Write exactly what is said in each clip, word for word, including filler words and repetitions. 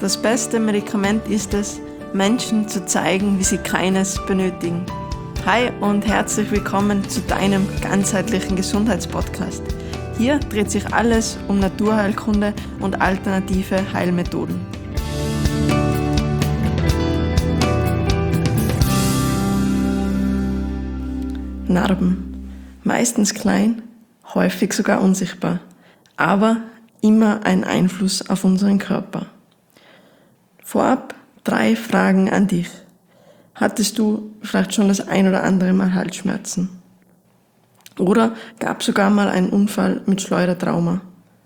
Das beste Medikament ist es, Menschen zu zeigen, wie sie keines benötigen. Hi und herzlich willkommen zu deinem ganzheitlichen Gesundheitspodcast. Hier dreht sich alles um Naturheilkunde und alternative Heilmethoden. Narben. Meistens klein, häufig sogar unsichtbar, aber immer ein Einfluss auf unseren Körper. Vorab drei Fragen an dich. Hattest du vielleicht schon das ein oder andere Mal Halsschmerzen? Oder gab es sogar mal einen Unfall mit Schleudertrauma?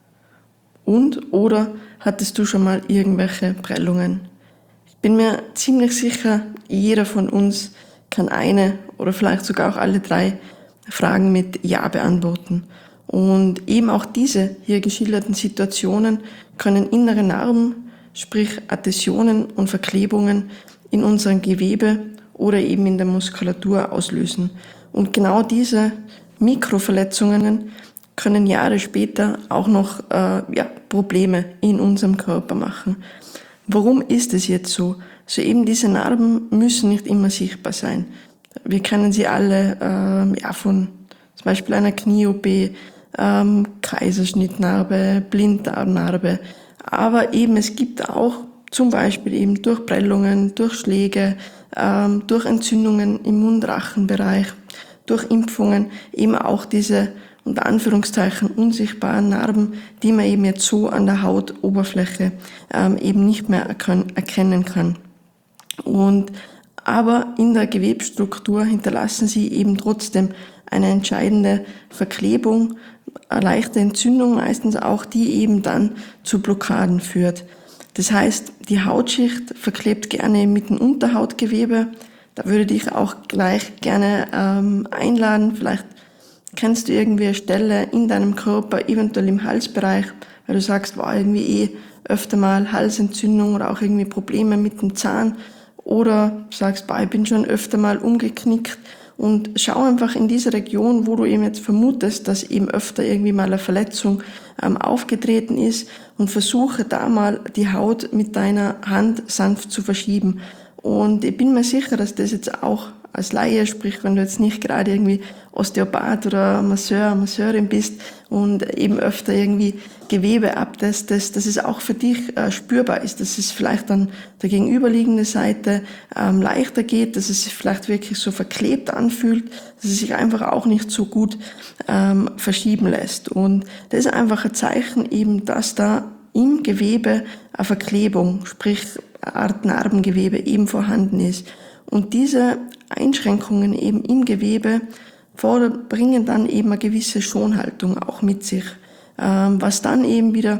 Und oder hattest du schon mal irgendwelche Prellungen? Ich bin mir ziemlich sicher, jeder von uns kann eine oder vielleicht sogar auch alle drei Fragen mit Ja beantworten. Und eben auch diese hier geschilderten Situationen können innere Narben, sprich Adhäsionen und Verklebungen in unserem Gewebe oder eben in der Muskulatur auslösen. Und genau diese Mikroverletzungen können Jahre später auch noch äh, ja, Probleme in unserem Körper machen. Warum ist es jetzt so? So eben diese Narben müssen nicht immer sichtbar sein. Wir kennen sie alle äh, ja, von zum Beispiel einer Knie-O P, ähm, Kaiserschnittnarbe, Blinddarmnarbe. Aber eben es gibt auch zum Beispiel eben durch Prellungen, durch Schläge, ähm, durch Entzündungen im Mund-Rachen-Bereich, durch Impfungen eben auch diese unter Anführungszeichen unsichtbaren Narben, die man eben jetzt so an der Hautoberfläche ähm, eben nicht mehr erkennen kann. Und aber in der Gewebsstruktur hinterlassen sie eben trotzdem eine entscheidende Verklebung, eine leichte Entzündung meistens auch, die eben dann zu Blockaden führt. Das heißt, die Hautschicht verklebt gerne mit dem Unterhautgewebe. Da würde ich auch gleich gerne ähm, einladen. Vielleicht kennst du irgendwie eine Stelle in deinem Körper, eventuell im Halsbereich, weil du sagst, war irgendwie eh öfter mal Halsentzündung oder auch irgendwie Probleme mit dem Zahn. Oder sagst, boah, ich bin schon öfter mal umgeknickt. Und schau einfach in diese Region, wo du eben jetzt vermutest, dass eben öfter irgendwie mal eine Verletzung ähm, aufgetreten ist, und versuche da mal die Haut mit deiner Hand sanft zu verschieben. Und ich bin mir sicher, dass das jetzt auch als Laie, sprich, wenn du jetzt nicht gerade irgendwie Osteopath oder Masseur, Masseurin bist und eben öfter irgendwie Gewebe abtestest, dass es auch für dich äh, spürbar ist, dass es vielleicht an der gegenüberliegenden Seite ähm, leichter geht, dass es sich vielleicht wirklich so verklebt anfühlt, dass es sich einfach auch nicht so gut ähm, verschieben lässt. Und das ist einfach ein Zeichen eben, dass da im Gewebe eine Verklebung, sprich eine Art Narbengewebe eben vorhanden ist. Und diese Einschränkungen eben im Gewebe bringen dann eben eine gewisse Schonhaltung auch mit sich. Was dann eben wieder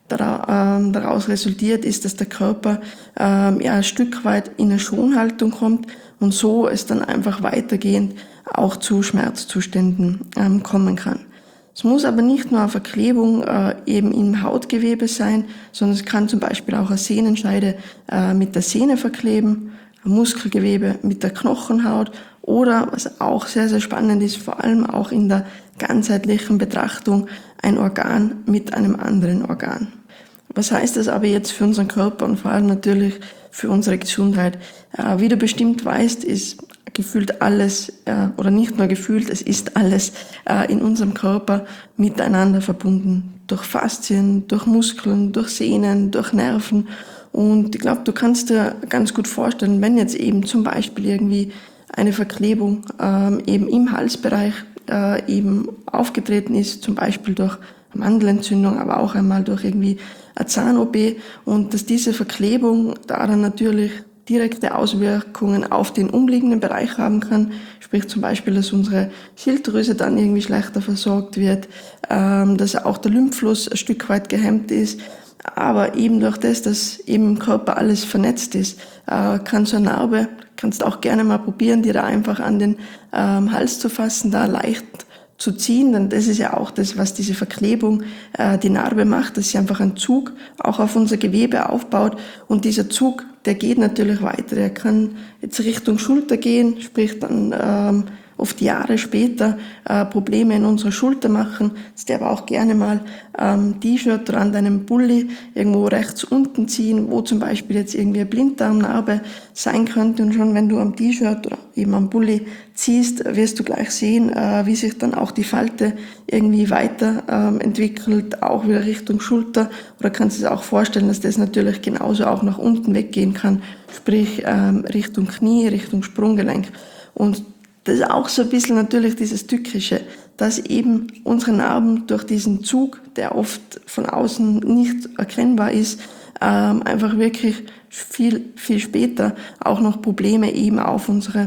daraus resultiert, ist, dass der Körper ja ein Stück weit in eine Schonhaltung kommt und so es dann einfach weitergehend auch zu Schmerzzuständen kommen kann. Es muss aber nicht nur eine Verklebung äh, eben im Hautgewebe sein, sondern es kann zum Beispiel auch eine Sehnenscheide äh, mit der Sehne verkleben, ein Muskelgewebe mit der Knochenhaut oder, was auch sehr, sehr spannend ist, vor allem auch in der ganzheitlichen Betrachtung, ein Organ mit einem anderen Organ. Was heißt das aber jetzt für unseren Körper und vor allem natürlich für unsere Gesundheit? Äh, wie du bestimmt weißt, ist gefühlt alles, äh, oder nicht nur gefühlt, es ist alles äh, in unserem Körper miteinander verbunden. Durch Faszien, durch Muskeln, durch Sehnen, durch Nerven. Und ich glaube, du kannst dir ganz gut vorstellen, wenn jetzt eben zum Beispiel irgendwie eine Verklebung ähm, eben im Halsbereich äh, eben aufgetreten ist, zum Beispiel durch Mandelentzündung, aber auch einmal durch irgendwie eine Zahn-O P, und dass diese Verklebung daran natürlich direkte Auswirkungen auf den umliegenden Bereich haben kann, sprich zum Beispiel, dass unsere Schilddrüse dann irgendwie schlechter versorgt wird, ähm, dass auch der Lymphfluss ein Stück weit gehemmt ist, aber eben durch das, dass eben im Körper alles vernetzt ist, äh, kann so eine Narbe, kannst auch gerne mal probieren, dir da einfach an den ähm, Hals zu fassen, da leicht zu ziehen, denn das ist ja auch das, was diese Verklebung, äh, die Narbe macht, dass sie einfach einen Zug auch auf unser Gewebe aufbaut, und dieser Zug, der geht natürlich weiter, der kann jetzt Richtung Schulter gehen, sprich dann ähm, oft Jahre später äh, Probleme in unserer Schulter machen. Das darf auch gerne mal am T-Shirt oder an deinem Pulli irgendwo rechts unten ziehen, wo zum Beispiel jetzt irgendwie eine Blinddarmnarbe sein könnte. Und schon wenn du am T-Shirt oder eben am Pulli ziehst, wirst du gleich sehen, äh, wie sich dann auch die Falte irgendwie weiter ähm, entwickelt, auch wieder Richtung Schulter. Oder kannst du dir auch vorstellen, dass das natürlich genauso auch nach unten weggehen kann, sprich ähm, Richtung Knie, Richtung Sprunggelenk. Und das ist auch so ein bisschen natürlich dieses Tückische, dass eben unsere Narben durch diesen Zug, der oft von außen nicht erkennbar ist, ähm, einfach wirklich viel, viel später auch noch Probleme eben auf unsere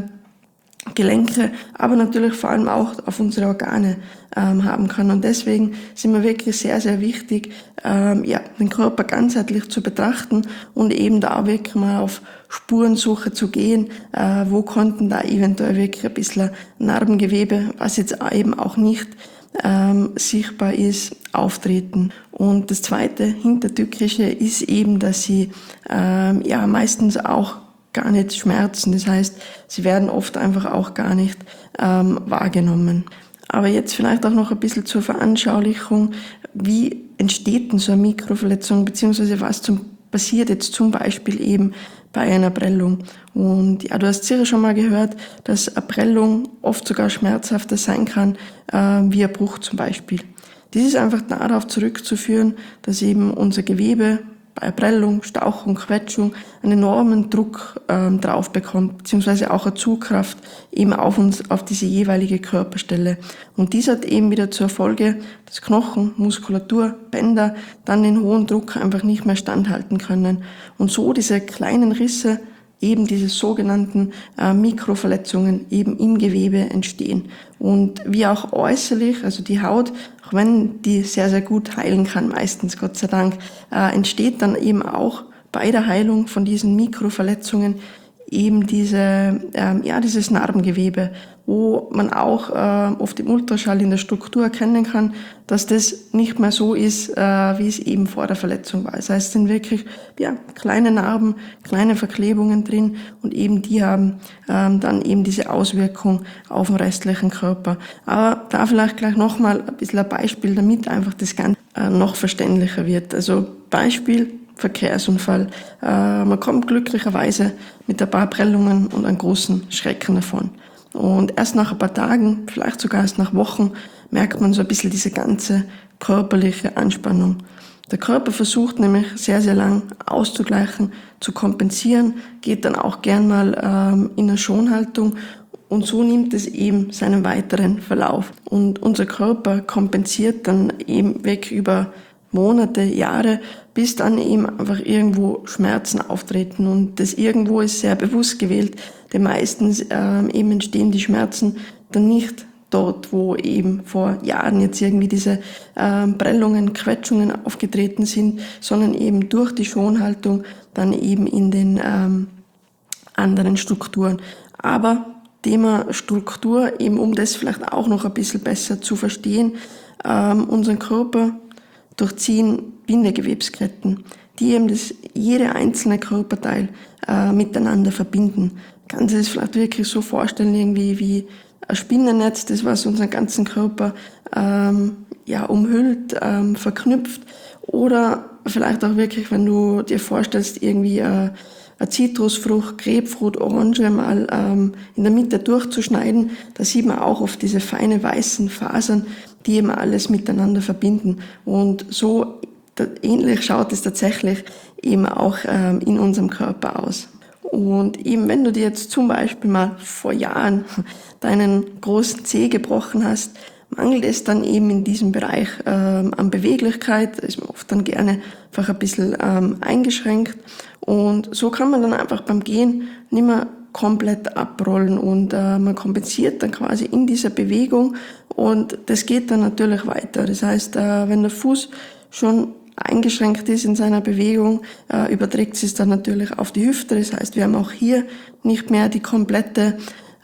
Gelenke, aber natürlich vor allem auch auf unsere Organe ähm, haben kann. Und deswegen sind wir wirklich sehr, sehr wichtig, ähm, ja, den Körper ganzheitlich zu betrachten und eben da wirklich mal auf Spurensuche zu gehen, äh, wo konnten da eventuell wirklich ein bisschen Narbengewebe, was jetzt eben auch nicht ähm, sichtbar ist, auftreten. Und das zweite Hintertückische ist eben, dass sie ähm, ja meistens auch gar nicht schmerzen. Das heißt, sie werden oft einfach auch gar nicht ähm, wahrgenommen. Aber jetzt vielleicht auch noch ein bisschen zur Veranschaulichung, wie entsteht denn so eine Mikroverletzung, beziehungsweise was zum, passiert jetzt zum Beispiel eben bei einer Prellung. Und ja, du hast sicher schon mal gehört, dass eine Prellung oft sogar schmerzhafter sein kann, äh, wie ein Bruch zum Beispiel. Dies ist einfach darauf zurückzuführen, dass eben unser Gewebe bei Prellung, Stauchung, Quetschung einen enormen Druck ähm, drauf bekommt, beziehungsweise auch eine Zugkraft eben auf uns, auf diese jeweilige Körperstelle. Und dies hat eben wieder zur Folge, dass Knochen, Muskulatur, Bänder dann den hohen Druck einfach nicht mehr standhalten können. Und so diese kleinen Risse, eben diese sogenannten äh, Mikroverletzungen eben im Gewebe entstehen. Und wie auch äußerlich, also die Haut, auch wenn die sehr, sehr gut heilen kann, meistens, Gott sei Dank, äh, entsteht dann eben auch bei der Heilung von diesen Mikroverletzungen eben diese, ähm, ja, dieses Narbengewebe, wo man auch äh, oft im Ultraschall in der Struktur erkennen kann, dass das nicht mehr so ist, äh, wie es eben vor der Verletzung war. Das heißt, es sind wirklich ja, kleine Narben, kleine Verklebungen drin und eben die haben ähm, dann eben diese Auswirkung auf den restlichen Körper. Aber da vielleicht gleich nochmal ein bisschen ein Beispiel, damit einfach das Ganze äh, noch verständlicher wird. Also Beispiel, Verkehrsunfall. Äh, man kommt glücklicherweise mit ein paar Prellungen und einem großen Schrecken davon. Und erst nach ein paar Tagen, vielleicht sogar erst nach Wochen, merkt man so ein bisschen diese ganze körperliche Anspannung. Der Körper versucht nämlich sehr, sehr lang auszugleichen, zu kompensieren, geht dann auch gern mal ähm, in eine Schonhaltung und so nimmt es eben seinen weiteren Verlauf. Und unser Körper kompensiert dann eben weg über Monate, Jahre, bis dann eben einfach irgendwo Schmerzen auftreten. Und das irgendwo ist sehr bewusst gewählt, denn meistens ähm, eben entstehen die Schmerzen dann nicht dort, wo eben vor Jahren jetzt irgendwie diese ähm, Prellungen, Quetschungen aufgetreten sind, sondern eben durch die Schonhaltung dann eben in den ähm, anderen Strukturen. Aber Thema Struktur, eben um das vielleicht auch noch ein bisschen besser zu verstehen, ähm, unseren Körper durchziehen Bindegewebsketten, die eben das, jede einzelne Körperteil äh, miteinander verbinden. Kannst du das vielleicht wirklich so vorstellen, irgendwie wie ein Spinnennetz, das was unseren ganzen Körper ähm, ja, umhüllt, ähm, verknüpft. Oder vielleicht auch wirklich, wenn du dir vorstellst, irgendwie äh, eine Zitrusfrucht, Grapefruit, Orange mal ähm, in der Mitte durchzuschneiden, da sieht man auch oft diese feine weißen Fasern, die eben alles miteinander verbinden. Und so ähnlich schaut es tatsächlich eben auch ähm, in unserem Körper aus. Und eben wenn du dir jetzt zum Beispiel mal vor Jahren deinen großen Zeh gebrochen hast, mangelt es dann eben in diesem Bereich ähm, an Beweglichkeit, da ist man oft dann gerne einfach ein bisschen ähm, eingeschränkt. Und so kann man dann einfach beim Gehen nicht mehr komplett abrollen und äh, man kompensiert dann quasi in dieser Bewegung und das geht dann natürlich weiter. Das heißt, äh, wenn der Fuß schon eingeschränkt ist in seiner Bewegung, äh, überträgt es dann natürlich auf die Hüfte. Das heißt, wir haben auch hier nicht mehr die komplette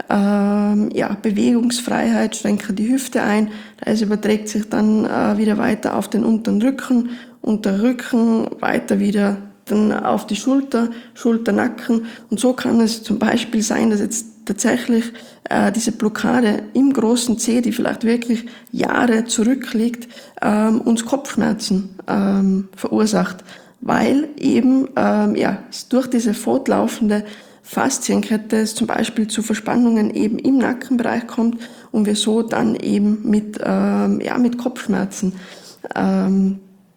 ähm, ja, Bewegungsfreiheit, schränken die Hüfte ein. Das überträgt sich dann äh, wieder weiter auf den unteren Rücken, unter Rücken, weiter wieder dann auf die Schulter, Schulternacken. Und so kann es zum Beispiel sein, dass jetzt tatsächlich äh, diese Blockade im großen Zeh, die vielleicht wirklich Jahre zurückliegt, ähm, uns Kopfschmerzen ähm, verursacht, weil eben ähm, ja, durch diese fortlaufende Faszienkette es zum Beispiel zu Verspannungen eben im Nackenbereich kommt und wir so dann eben mit, ähm, ja, mit Kopfschmerzen ähm,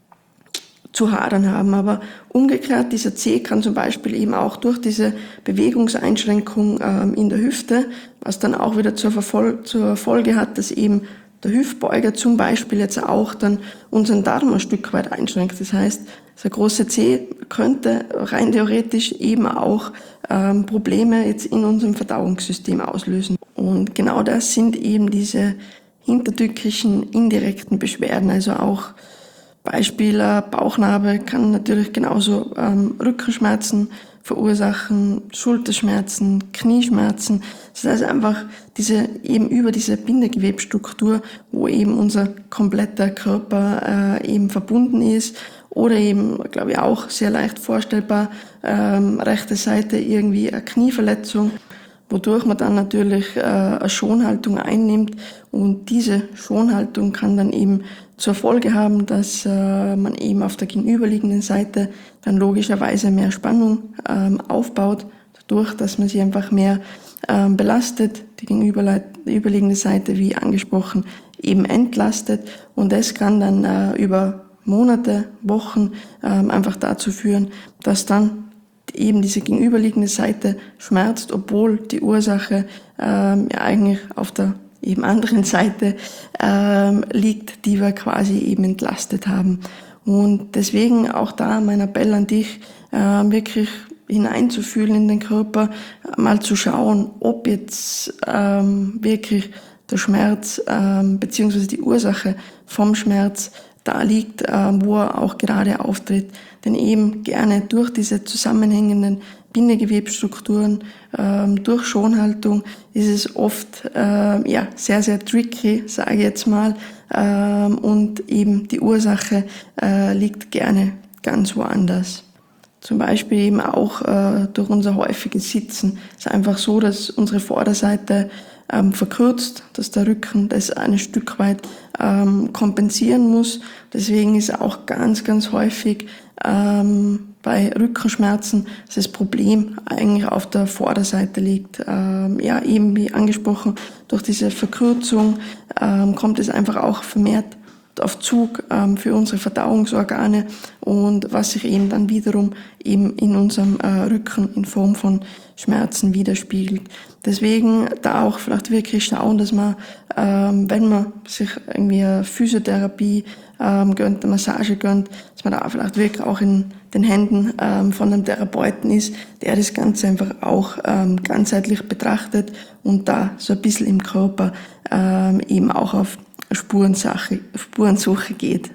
zu hadern haben. Aber umgekehrt, dieser Zeh kann zum Beispiel eben auch durch diese Bewegungseinschränkung ähm, in der Hüfte, was dann auch wieder zur, Verfol- zur Folge hat, dass eben der Hüftbeuger zum Beispiel jetzt auch dann unseren Darm ein Stück weit einschränkt. Das heißt, der große Zeh könnte rein theoretisch eben auch ähm, Probleme jetzt in unserem Verdauungssystem auslösen. Und genau das sind eben diese hintertückischen indirekten Beschwerden, also auch Beispiel äh, Bauchnarbe kann natürlich genauso ähm, Rückenschmerzen verursachen, Schulterschmerzen, Knieschmerzen. Das heißt einfach diese eben über diese Bindegewebsstruktur, wo eben unser kompletter Körper äh, eben verbunden ist. Oder eben, glaube ich, auch sehr leicht vorstellbar, ähm, rechte Seite irgendwie eine Knieverletzung, wodurch man dann natürlich äh, eine Schonhaltung einnimmt. Und diese Schonhaltung kann dann eben zur Folge haben, dass äh, man eben auf der gegenüberliegenden Seite dann logischerweise mehr Spannung ähm, aufbaut, dadurch, dass man sie einfach mehr ähm, belastet, die gegenüberliegende Seite, wie angesprochen, eben entlastet. Und das kann dann äh, über Monate, Wochen ähm, einfach dazu führen, dass dann eben diese gegenüberliegende Seite schmerzt, obwohl die Ursache ähm, ja eigentlich auf der eben anderen Seite ähm, liegt, die wir quasi eben entlastet haben. Und deswegen auch da mein Appell an dich, äh, wirklich hineinzufühlen in den Körper, mal zu schauen, ob jetzt ähm, wirklich der Schmerz ähm, beziehungsweise die Ursache vom Schmerz da liegt, ähm, wo er auch gerade auftritt. Denn eben gerne durch diese zusammenhängenden Bindegewebsstrukturen, ähm, durch Schonhaltung ist es oft ähm, ja, sehr, sehr tricky, sage ich jetzt mal. Ähm, und eben die Ursache äh, liegt gerne ganz woanders. Zum Beispiel eben auch äh, durch unser häufiges Sitzen. Es ist einfach so, dass unsere Vorderseite ähm, verkürzt, dass der Rücken das ein Stück weit ähm, kompensieren muss. Deswegen ist auch ganz, ganz häufig ähm, bei Rückenschmerzen, dass das Problem eigentlich auf der Vorderseite liegt. Ähm, ja, eben wie angesprochen, durch diese Verkürzung ähm, kommt es einfach auch vermehrt auf Zug ähm, für unsere Verdauungsorgane und was sich eben dann wiederum eben in unserem äh, Rücken in Form von Schmerzen widerspiegelt. Deswegen da auch vielleicht wirklich schauen, dass man, ähm, wenn man sich irgendwie eine Physiotherapie ähm, gönnt, eine Massage gönnt, dass man da vielleicht wirklich auch in den Händen ähm, von einem Therapeuten ist, der das Ganze einfach auch ähm, ganzheitlich betrachtet und da so ein bisschen im Körper ähm, eben auch auf Spurensache, Spurensuche geht.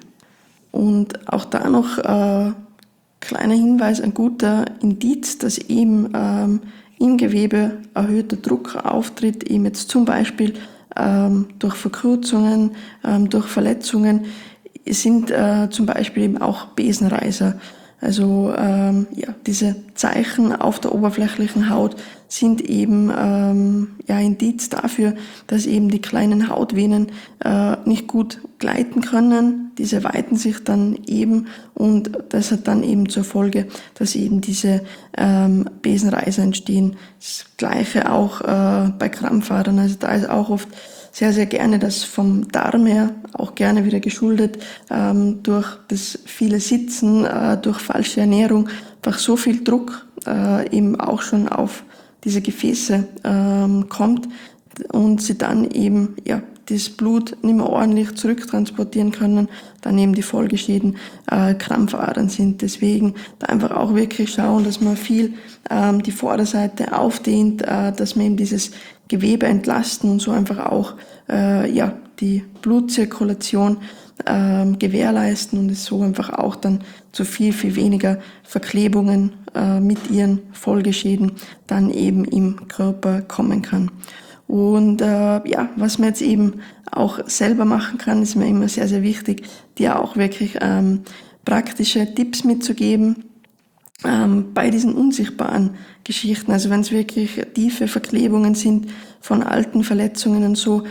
Und auch da noch äh, kleiner Hinweis, ein guter Indiz, dass eben ähm, im Gewebe erhöhter Druck auftritt, eben jetzt zum Beispiel ähm, durch Verkürzungen, ähm, durch Verletzungen, sind äh, zum Beispiel eben auch Besenreißer. Also ähm, ja, diese Zeichen auf der oberflächlichen Haut sind eben ähm, ja Indiz dafür, dass eben die kleinen Hautvenen äh, nicht gut gleiten können. Diese weiten sich dann eben und das hat dann eben zur Folge, dass eben diese ähm, Besenreißer entstehen. Das Gleiche auch äh, bei Krampfadern. Also da ist auch oft sehr, sehr gerne das vom Darm her, auch gerne wieder geschuldet, ähm, durch das viele Sitzen, äh, durch falsche Ernährung, einfach so viel Druck äh, eben auch schon auf diese Gefäße ähm, kommt und sie dann eben ja das Blut nicht mehr ordentlich zurücktransportieren können, dann eben die Folgeschäden äh, Krampfadern sind. Deswegen da einfach auch wirklich schauen, dass man viel ähm, die Vorderseite aufdehnt, äh, dass man eben dieses Gewebe entlasten und so einfach auch äh, ja die Blutzirkulation ähm, gewährleisten und es so einfach auch dann zu viel, viel weniger Verklebungen äh, mit ihren Folgeschäden dann eben im Körper kommen kann. Und äh, ja, was man jetzt eben auch selber machen kann, ist mir immer sehr, sehr wichtig, dir auch wirklich ähm, praktische Tipps mitzugeben. ähm, bei diesen unsichtbaren Geschichten, also wenn es wirklich tiefe Verklebungen sind von alten Verletzungen und so,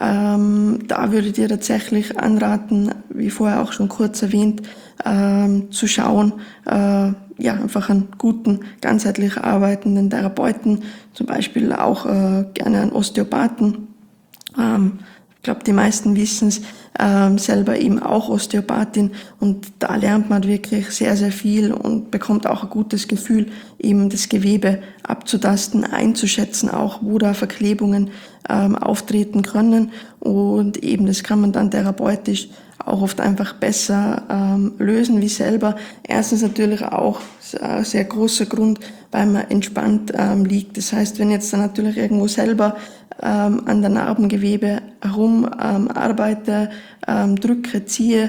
ähm, da würde ich dir tatsächlich anraten, wie vorher auch schon kurz erwähnt, ähm, zu schauen, äh, ja, einfach einen guten, ganzheitlich arbeitenden Therapeuten, zum Beispiel auch äh, gerne einen Osteopathen. Ähm, ich glaube, die meisten wissen es, ähm, selber eben auch Osteopathin, und da lernt man wirklich sehr, sehr viel und bekommt auch ein gutes Gefühl, eben das Gewebe abzutasten, einzuschätzen, auch wo da Verklebungen ähm, auftreten können, und eben das kann man dann therapeutisch auch oft einfach besser ähm, lösen wie selber. Erstens natürlich auch ein sehr großer Grund, weil man entspannt ähm, liegt. Das heißt, wenn jetzt dann natürlich irgendwo selber ähm, an der Narbengewebe herum ähm, arbeite, ähm, drücke, ziehe,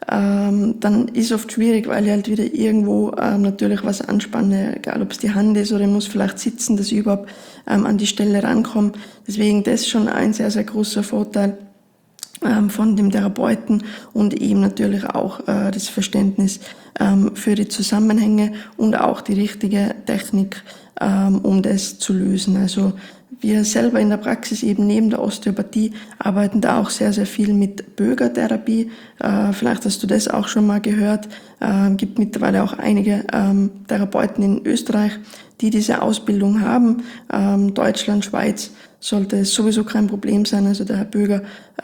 ähm, dann ist oft schwierig, weil ich halt wieder irgendwo ähm, natürlich was anspanne, egal ob es die Hand ist oder ich muss vielleicht sitzen, dass ich überhaupt ähm, an die Stelle rankomme. Deswegen das ist schon ein sehr, sehr großer Vorteil ähm, von dem Therapeuten, und eben natürlich auch äh, das Verständnis ähm, für die Zusammenhänge und auch die richtige Technik, ähm, um das zu lösen. Also wir selber in der Praxis eben neben der Osteopathie arbeiten da auch sehr, sehr viel mit Böger-Therapie. Äh, vielleicht hast du das auch schon mal gehört. Äh, gibt mittlerweile auch einige ähm, Therapeuten in Österreich, die diese Ausbildung haben. Ähm, Deutschland, Schweiz sollte es sowieso kein Problem sein. Also der Herr Böger,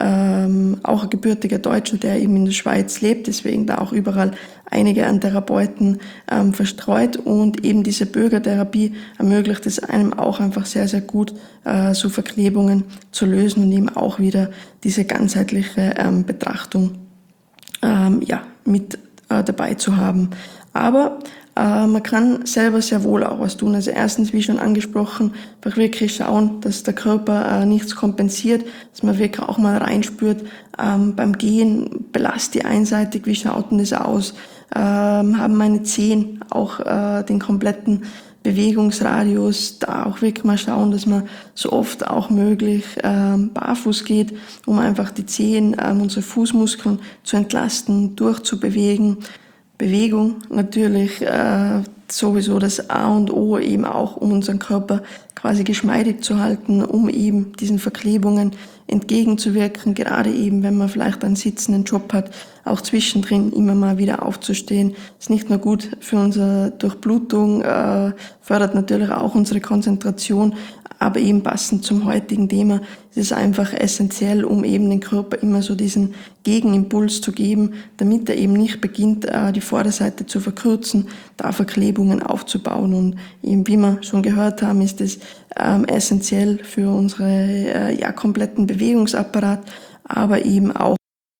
ähm, auch ein gebürtiger Deutscher, der eben in der Schweiz lebt, deswegen da auch überall einige an Therapeuten ähm, verstreut, und eben diese Böger-Therapie ermöglicht es einem auch einfach sehr, sehr gut, äh, so Verklebungen zu lösen und eben auch wieder diese ganzheitliche ähm, Betrachtung ähm, ja, mit äh, dabei zu haben. Aber äh, man kann selber sehr wohl auch was tun. Also erstens, wie schon angesprochen, einfach wirklich schauen, dass der Körper äh, nichts kompensiert, dass man wirklich auch mal reinspürt, ähm, beim Gehen belaste ich einseitig, wie schaut denn das aus? Ähm, haben meine Zehen auch äh, den kompletten Bewegungsradius, da auch wirklich mal schauen, dass man so oft auch möglich ähm, barfuß geht, um einfach die Zehen, ähm, unsere Fußmuskeln zu entlasten, durchzubewegen. Bewegung natürlich äh, sowieso das A und O, eben auch um unseren Körper quasi geschmeidig zu halten, um eben diesen Verklebungen entgegenzuwirken, gerade eben, wenn man vielleicht einen sitzenden Job hat, auch zwischendrin immer mal wieder aufzustehen. Ist nicht nur gut für unsere Durchblutung, äh, fördert natürlich auch unsere Konzentration, aber eben passend zum heutigen Thema ist es einfach essentiell, um eben den Körper immer so diesen Gegenimpuls zu geben, damit er eben nicht beginnt, die Vorderseite zu verkürzen, da Verklebungen aufzubauen. Und eben, wie wir schon gehört haben, ist es ähm, essentiell für unsere äh, ja, kompletten Bewegungsapparat, aber eben auch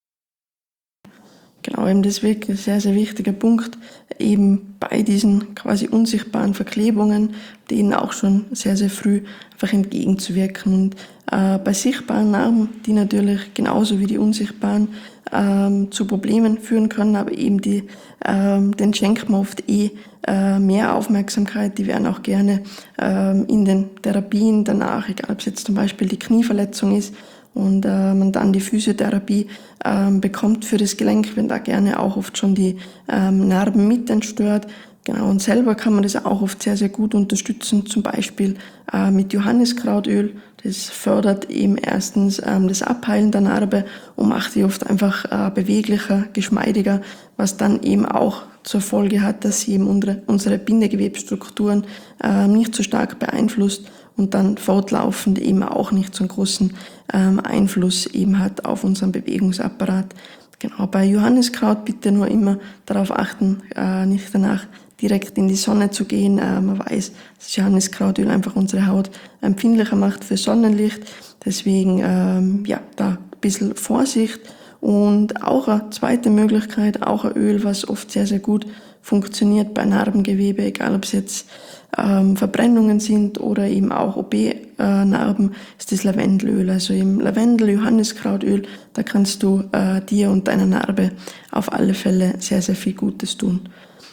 Genau, eben das ist wirklich ein sehr, sehr wichtiger Punkt, eben bei diesen quasi unsichtbaren Verklebungen, denen auch schon sehr, sehr früh einfach entgegenzuwirken. Und äh, bei sichtbaren Narben, die natürlich genauso wie die unsichtbaren ähm, zu Problemen führen können, aber eben die, ähm, den schenkt man oft eh äh, mehr Aufmerksamkeit, die werden auch gerne ähm, in den Therapien danach, egal ob es jetzt zum Beispiel die Knieverletzung ist, und äh, man dann die Physiotherapie ähm, bekommt für das Gelenk, wenn da gerne auch oft schon die ähm, Narben mit entstört. Genau, und selber kann man das auch oft sehr, sehr gut unterstützen, zum Beispiel äh, mit Johanniskrautöl. Das fördert eben erstens ähm, das Abheilen der Narbe und macht die oft einfach äh, beweglicher, geschmeidiger, was dann eben auch zur Folge hat, dass sie eben unsere, unsere Bindegewebsstrukturen äh, nicht so stark beeinflusst und dann fortlaufend eben auch nicht so einen großen ähm, Einfluss eben hat auf unseren Bewegungsapparat. Genau, bei Johanniskraut bitte nur immer darauf achten, äh, nicht danach direkt in die Sonne zu gehen. Äh, man weiß, dass Johanniskrautöl einfach unsere Haut empfindlicher macht für Sonnenlicht. Deswegen ähm, ja, da ein bisschen Vorsicht. Und auch eine zweite Möglichkeit, auch ein Öl, was oft sehr, sehr gut funktioniert bei Narbengewebe, egal ob es jetzt ähm, Verbrennungen sind oder eben auch O P-Narben, ist das Lavendelöl. Also im Lavendel, Johanniskrautöl, da kannst du äh, dir und deiner Narbe auf alle Fälle sehr, sehr viel Gutes tun.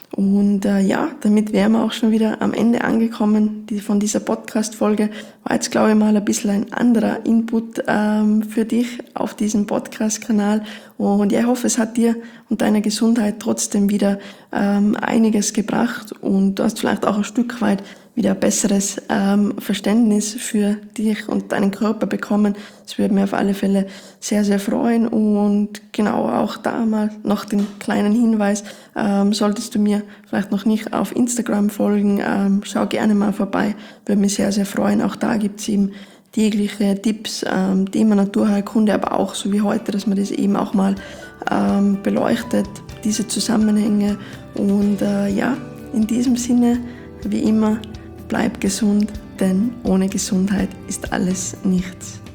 Und äh, ja, damit wären wir auch schon wieder am Ende angekommen die, von dieser Podcast-Folge. War jetzt, glaube ich, mal ein bisschen ein anderer Input ähm, für dich auf diesem Podcast-Kanal. Und ja, ich hoffe, es hat dir und deiner Gesundheit trotzdem wieder ähm, einiges gebracht und du hast vielleicht auch ein Stück weit wieder ein besseres ähm, Verständnis für dich und deinen Körper bekommen. Das würde mich auf alle Fälle sehr, sehr freuen. Und genau auch da mal noch den kleinen Hinweis, ähm, solltest du mir vielleicht noch nicht auf Instagram folgen, ähm, schau gerne mal vorbei, würde mich sehr, sehr freuen. Auch da gibt's eben tägliche Tipps, ähm, Thema Naturheilkunde, aber auch so wie heute, dass man das eben auch mal ähm, beleuchtet, diese Zusammenhänge. Und äh, ja, in diesem Sinne, wie immer, bleib gesund, denn ohne Gesundheit ist alles nichts.